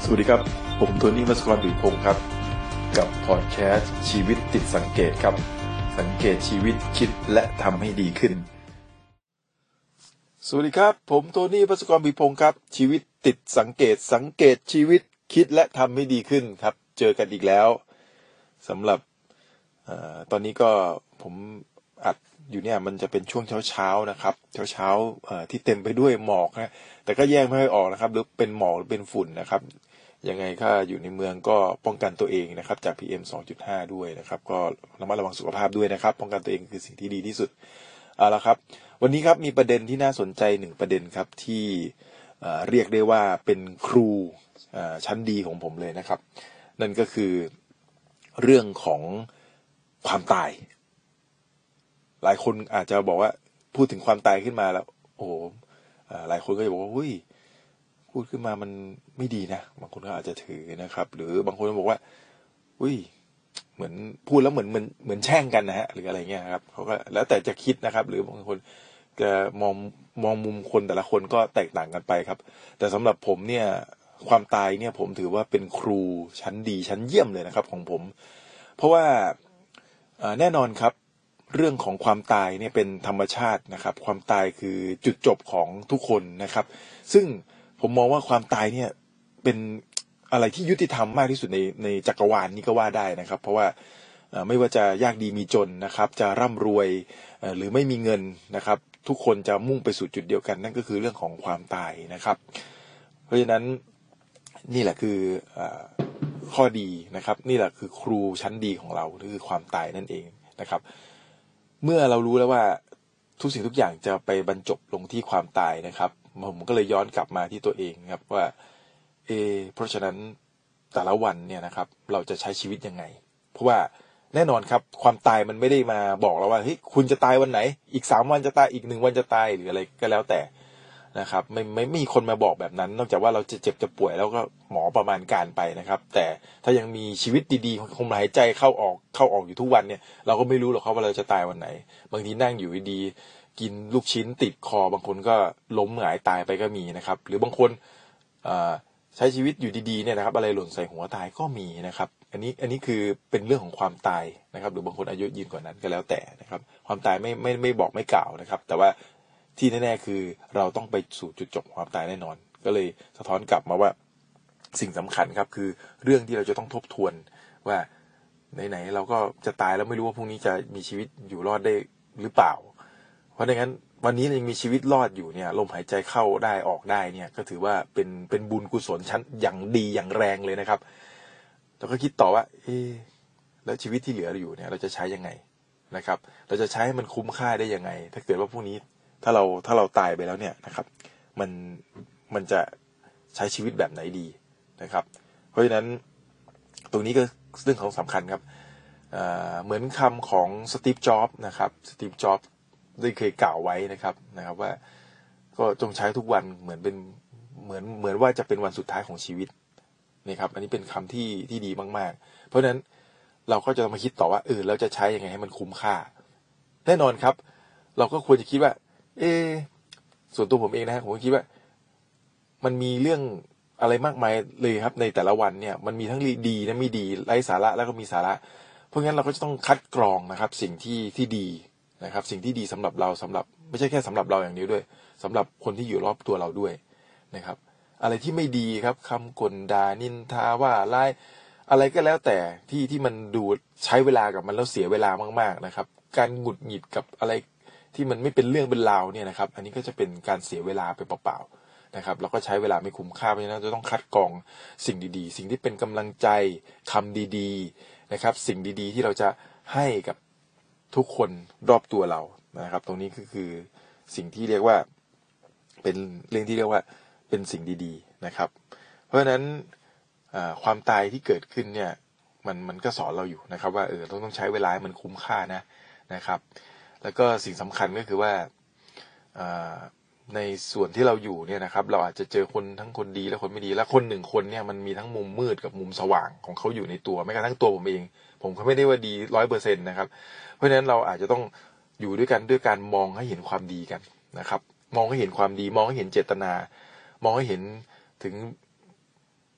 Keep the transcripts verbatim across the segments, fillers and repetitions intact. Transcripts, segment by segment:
สวัสดีครับผมโทนี่ มัสกร ดุจพงศ์ครับกับพอดแคสต์ชีวิตติดสังเกตครับสังเกตชีวิตคิดและทำให้ดีขึ้นสวัสดีครับผมโทนี่ มัสกร ดุจพงศ์ครับชีวิตติดสังเกตสังเกตชีวิตคิดและทำให้ดีขึ้นครับเจอกันอีกแล้วสำหรับเอ่อตอนนี้ก็ผมอัดอยู่เนี่ยมันจะเป็นช่วงเช้าๆนะครับเช้าๆเอ่อที่เต็มไปด้วยหมอกนะแต่ก็แยกไม่ค่อยออกนะครับหรือเป็นหมอกหรือเป็นฝุ่นนะครับยังไงถ้าอยู่ในเมืองก็ป้องกันตัวเองนะครับจาก พี เอ็ม สองจุดห้า ด้วยนะครับก็ระมัดระวังสุขภาพด้วยนะครับป้องกันตัวเองคือสิ่งที่ดีที่สุดเอาละครับวันนี้ครับมีประเด็นที่น่าสนใจหนึ่งประเด็นครับที่เอ่อเรียกได้ว่าเป็นครูเอ่อชั้นดีของผมเลยนะครับนั่นก็คือเรื่องของความตายหลายคนอาจจะบอกว่าพูดถึงความตายขึ้นมาแล้วโอ้โหหลายคนก็จะบอกว่าอุ้ยพูดขึ้นมามันไม่ดีนะบางคนก็อาจจะถือนะครับหรือบางคนบอกว่าอุ้ยเหมือนพูดแล้วเหมือนเหมือนเหมือนแช่งกันนะฮะหรืออะไรเงี้ยครับเขาก็แล้วแต่จะคิดนะครับหรือบางคนจะมองมองมุมคนแต่ละคนก็แตกต่างกันไปครับแต่สำหรับผมเนี่ยความตายเนี่ยผมถือว่าเป็นครูชั้นดีชั้นเยี่ยมเลยนะครับของผมเพราะว่าแน่นอนครับเรื่องของความตายเนี่ยเป็นธรรมชาตินะครับความตายคือจุดจบของทุกคนนะครับซึ่งผมมองว่าความตายเนี่ยเป็นอะไรที่ยุติธรรมมากที่สุดในในจักรวาลนี้ก็ว่าได้นะครับเพราะว่าไม่ว่าจะยากดีมีจนนะครับจะร่ำรวยหรือไม่มีเงินนะครับทุกคนจะมุ่งไปสู่จุดเดียวกันนั่นก็คือเรื่องของความตายนะครับเพราะฉะนั้นนี่แหละคือข้อดีนะครับนี่แหละคือครูชั้นดีของเราคือความตายนั่นเองนะครับเมื่อเรารู้แล้วว่าทุกสิ่งทุกอย่างจะไปบรรจบลงที่ความตายนะครับผมก็เลยย้อนกลับมาที่ตัวเองครับว่าเอเพราะฉะนั้นแต่ละวันเนี่ยนะครับเราจะใช้ชีวิตยังไงเพราะว่าแน่นอนครับความตายมันไม่ได้มาบอกเราว่าเฮ้ยคุณจะตายวันไหนอีกสามวันจะตายอีกหนึ่งวันจะตายหรืออะไรก็แล้วแต่นะครับไม่ไม่มีคนมาบอกแบบนั้นนอกจากว่าเราจะเจ็บจะป่วยแล้วก็หมอประมาณการไปนะครับแต่ถ้ายังมีชีวิตดีๆคงหายใจเข้าออกเข้าออกอยู่ทุกวันเนี่ยเราก็ไม่รู้หรอกครับว่าเราจะตายวันไหนบางทีนั่งอยู่ดีกินลูกชิ้นติดคอบางคนก็ล้มหงายตายไปก็มีนะครับหรือบางคนใช้ชีวิตอยู่ดีๆเนี่ยนะครับอะไรหล่นใส่หัวตายก็มีนะครับอันนี้อันนี้คือเป็นเรื่องของความตายนะครับหรือบางคนอายุยืนกว่านั้นก็แล้วแต่นะครับความตายไม่ไม่ไม่บอกไม่กล่าวนะครับแต่ว่าที่แน่ๆคือเราต้องไปสู่จุดจบความตายแน่นอนก็เลยสะท้อนกลับมาว่าสิ่งสำคัญครับคือเรื่องที่เราจะต้องทบทวนว่าไหนๆเราก็จะตายแล้วไม่รู้ว่าพรุ่งนี้จะมีชีวิตอยู่รอดได้หรือเปล่าเพราะดังนั้นวันนี้ยังมีชีวิตรอดอยู่เนี่ยลมหายใจเข้าได้ออกได้เนี่ยก็ถือว่าเป็นเป็นบุญกุศลชั้นอย่างดีอย่างแรงเลยนะครับเราก็คิดต่อว่าเอ๊ะแล้วชีวิตที่เหลืออยู่เนี่ยเราจะใช้ยังไงนะครับเราจะใช้ให้มันคุ้มค่าได้ยังไงถ้าเกิดว่าพรุ่งนี้ถ้าเราถ้าเราตายไปแล้วเนี่ยนะครับมันมันจะใช้ชีวิตแบบไหนดีนะครับเพราะฉะนั้นตรงนี้ก็เรื่องของสำคัญครับเหมือนคำของสตีฟจ็อบส์นะครับสตีฟจ็อบส์ได้เคยกล่าวไว้นะครับนะครับว่าก็จงใช้ทุกวันเหมือนเป็นเหมือนเหมือนว่าจะเป็นวันสุดท้ายของชีวิตนี่ครับอันนี้เป็นคำที่ที่ดีมากๆเพราะฉะนั้นเราก็จะมาคิดต่อว่าเออเราจะใช้ยังไงให้มันคุ้มค่าแน่นอนครับเราก็ควรจะคิดว่าเออส่วนตัวผมเองนะผมคิดว่ามันมีเรื่องอะไรมากมายเลยครับในแต่ละวันเนี่ยมันมีทั้งดีและไม่ดีไร้สาระแล้วก็มีสาระเพราะงั้นเราก็จะต้องคัดกรองนะครับสิ่งที่ที่ดีนะครับสิ่งที่ดีสำหรับเราสำหรับไม่ใช่แค่สำหรับเราอย่างนี้ด้วยสำหรับคนที่อยู่รอบตัวเราด้วยนะครับอะไรที่ไม่ดีครับคำกลด่านินทาว่าร้ายอะไรก็แล้วแต่ที่ที่มันดูใช้เวลากับมันแล้วเสียเวลามากๆนะครับการหงุดหงิดกับอะไรที่มันไม่เป็นเรื่องเป็นราวเนี่ยนะครับอันนี้ก็จะเป็นการเสียเวลาไปเปล่าๆนะครับแล้วก็ใช้เวลาไม่คุ้มค่าเพราะฉะนั้นจะต้องคัดกรองสิ่งดีๆสิ่งที่เป็นกำลังใจคำดีๆนะครับสิ่งดีๆที่เราจะให้กับทุกคนรอบตัวเรานะครับตรงนี้ก็คือสิ่งที่เรียกว่าเป็นเรื่องที่เรียกว่าเป็นสิ่งดีๆนะครับเพราะฉะนั้นความตายที่เกิดขึ้นเนี่ยมันมันก็สอนเราอยู่นะครับว่าเออต้องต้องใช้เวลาให้มันคุ้มค่านะนะครับแล้วก็สิ่งสำคัญก็คือว่าในส่วนที่เราอยู่เนี่ยนะครับเราอาจจะเจอคนทั้งคนดีและคนไม่ดีและคนหนึ่งคนเนี่ยมันมีทั้งมุมมืดกับมุมสว่างของเขาอยู่ในตัวแม้กระทั่งตัวผมเองผมก็ไม่ได้ว่าดีร้อยเปอร์เซ็นต์นะครับเพราะฉะนั้นเราอาจจะต้องอยู่ด้วยกันด้วยการมองให้เห็นความดีกันนะครับมองให้เห็นความดีมองให้เห็นเจตนามองให้เห็นถึง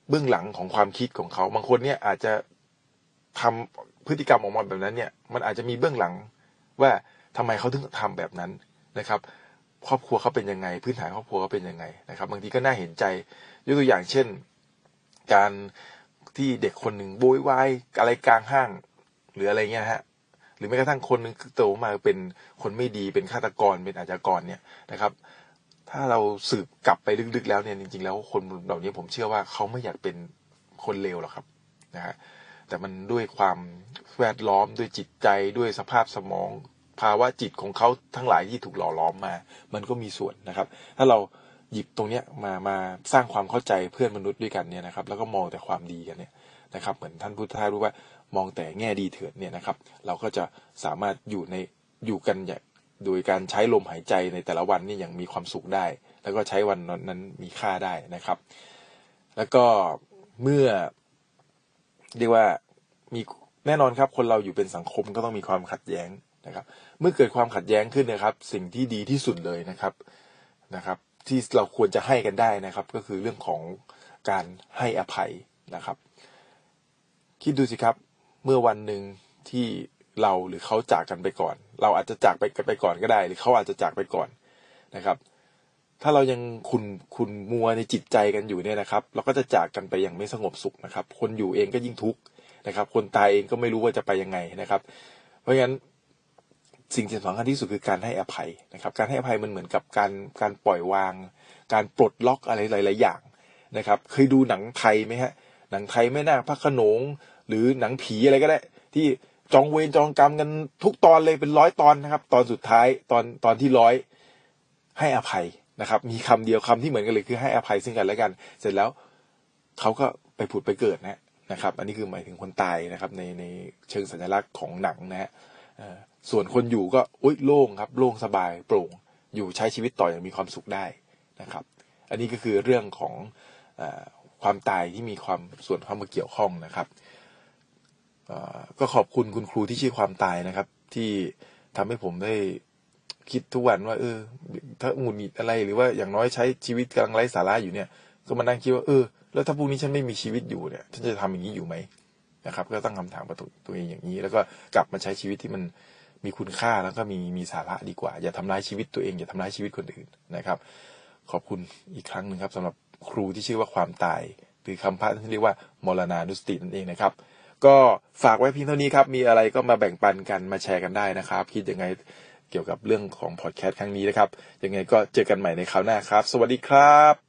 เบื้องหลังของความคิดของเขาบางคนเนี่ยอาจจะทำพฤติกรรมออกมาแบบนั้นเนี่ยมันอาจจะมีเบื้องหลังว่าทำไมเขาถึงทำแบบนั้นนะครับครอบครัวเขาเป็นยังไงพื้นฐานครอบครัวเขาเป็นยังไงนะครับบางทีก็น่าเห็นใจยกตัวอย่างเช่นการที่เด็กคนหนึ่งโวยวายอะไรกลางห้างหรืออะไรเงี้ยฮะหรือแม้กระทั่งคนนึงโตมาเป็นคนไม่ดีเป็นฆาตกรเป็นอาชญากรเนี่ยนะครับถ้าเราสืบกลับไปลึกๆแล้วเนี่ยจริงๆแล้วคนเหล่านี้ผมเชื่อว่าเขาไม่อยากเป็นคนเลวหรอกครับนะฮะแต่มันด้วยความแวดล้อมด้วยจิตใจด้วยสภาพสมองภาวะจิตของเขาทั้งหลายที่ถูกหล่อล้อมมามันก็มีส่วนนะครับถ้าเราหยิบตรงเนี้ยมามาสร้างความเข้าใจเพื่อนมนุษย์ด้วยกันเนี่ยนะครับแล้วก็มองแต่ความดีกันเนี่ยนะครับเหมือนท่านพุทธทาสรู้ว่ามองแต่แง่ดีเถิดเนี่ยนะครับเราก็จะสามารถอยู่ในอยู่กันอย่างโดยการใช้ลมหายใจในแต่ละวันนี่อย่างมีความสุขได้แล้วก็ใช้วันนั้นมีค่าได้นะครับแล้วก็เมื่อเรียกว่ามีแน่นอนครับคนเราอยู่เป็นสังคมก็ต้องมีความขัดแย้งนะครับเมื่อเกิดความขัดแย้งขึ้นนะครับสิ่งที่ดีที่สุดเลยนะครับนะครับที่เราควรจะให้กันได้นะครับก็คือเรื่องของการให้อภัยนะครับคิดดูสิครับเมื่อวันหนึ่งที่เราหรือเขาจากกันไปก่อนเราอาจจะจากไปกันไปก่อนก็ได้หรือเขาอาจจะจากไปก่อนนะครับถ้าเรายังคุณคุณมัวในจิตใจกันอยู่เนี่ยนะครับเราก็จะจากกันไปอย่างไม่สงบสุขนะครับคนอยู่เองก็ยิ่งทุกข์นะครับคนตายเองก็ไม่รู้ว่าจะไปยังไงนะครับเพราะฉะนั้นสิ่งที่สำคัญที่สุดคือการให้อภัยนะครับการให้อภัยมันเหมือนกับการการปล่อยวางการปลดล็อกอะไรหลายๆอย่างนะครับเคยดูหนังไทยไหมฮะหนังไทยแม่นาคพระโขนงหรือหนังผีอะไรก็ได้ที่จองเวรจองกรรมกันทุกตอนเลยเป็นร้อยตอนนะครับตอนสุดท้ายตอนตอนที่ร้อยให้อภัยนะครับมีคำเดียวคำที่เหมือนกันเลยคือให้อภัยซึ่งกันและกันเสร็จแล้วเขาก็ไปผุดไปเกิดนะนะครับอันนี้คือหมายถึงคนตายนะครับในในเชิงสัญลักษณ์ของหนังนะฮะส่วนคนอยู่ก็อุ๊ยโล่งครับโล่งสบายโปร่งอยู่ใช้ชีวิตต่ออย่างมีความสุขได้นะครับอันนี้ก็คือเรื่องของเอ่อความตายที่มีความส่วนเข้ามาเกี่ยวข้องนะครับก็ขอบคุณคุณครูที่ชื่อความตายนะครับที่ทำให้ผมได้คิดทุกวันว่าเออถ้าหงุดหงิดอะไรหรือว่าอย่างน้อยใช้ชีวิตกำลังไร้สาระอยู่เนี่ยก็มานั่งคิดว่าเออแล้วถ้าพรุ่งนี้ฉันไม่มีชีวิตอยู่เนี่ยฉันจะทำอย่างนี้อยู่ไหมนะครับก็ตั้งคำถามกับตัวเองอย่างนี้แล้วก็กลับมาใช้ชีวิตที่มันมีคุณค่าแล้วก็มีมีสาระดีกว่าอย่าทำร้ายชีวิตตัวเองอย่าทำร้ายชีวิตคนอื่นนะครับขอบคุณอีกครั้งหนึ่งครับสำหรับครูที่ชื่อว่าความตายหรือคำพระที่เรียกว่ามรณานุสตินั่นเองนะครับก็ฝากไว้เพียงเท่านี้ครับมีอะไรก็มาแบ่งปันกันมาแชร์กันได้นะครับคิดยังไงเกี่ยวกับเรื่องของพอดแคสต์ครั้งนี้นะครับยังไงก็เจอกันใหม่ในคราวหน้าครับสวัสดีครับ